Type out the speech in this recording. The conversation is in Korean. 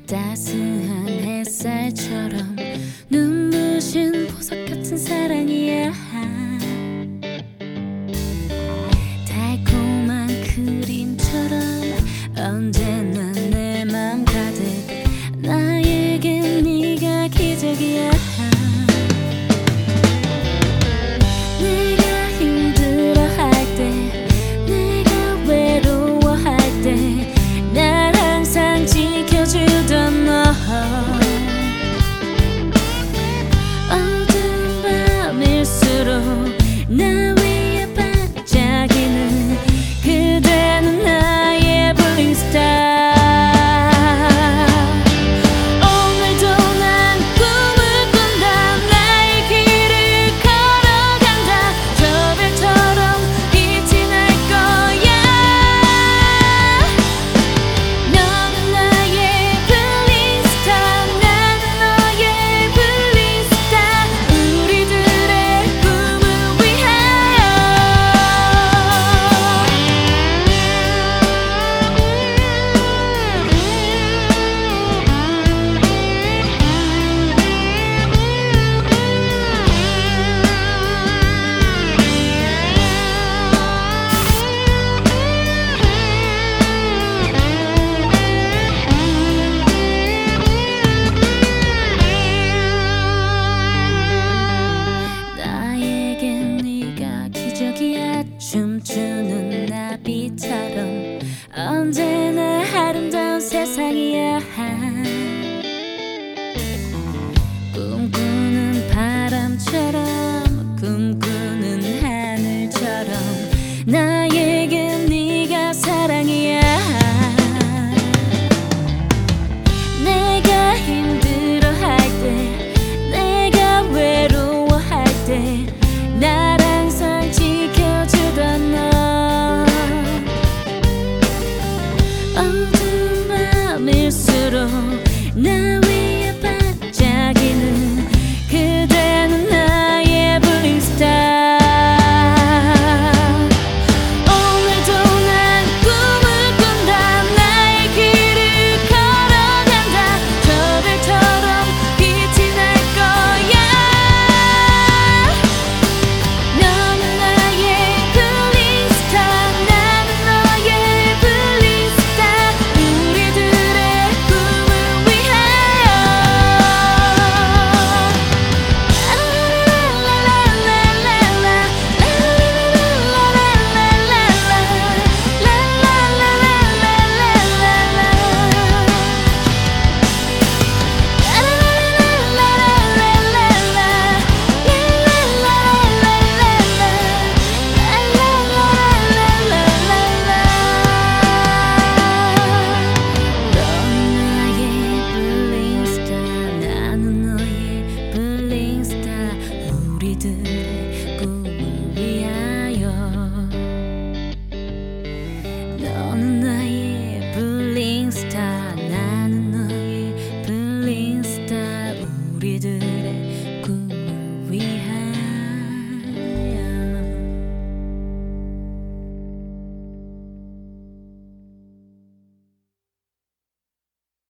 따스한 햇살처럼 눈부신 보석 같은 사랑이야. 달콤한 그림처럼 언제나 내 맘 가득 나에겐 네가 기적이야. 내가 힘들어할 때, 내가 외로워할 때 날 항상 지켜주던 너. 어두운 밤일수록 나 위에 반짝이는 그대는 나의 블링 스타. 춤추는 나비처럼 언제나 아름다운 세상이야. 꿈꾸는 바람처럼 꿈꾸는 하늘처럼 나에겐 네가 사랑이야. 내가 힘들어할 때, 내가 외로워할 때 날 항상 지켜주던 너. 어두운 밤일수록 나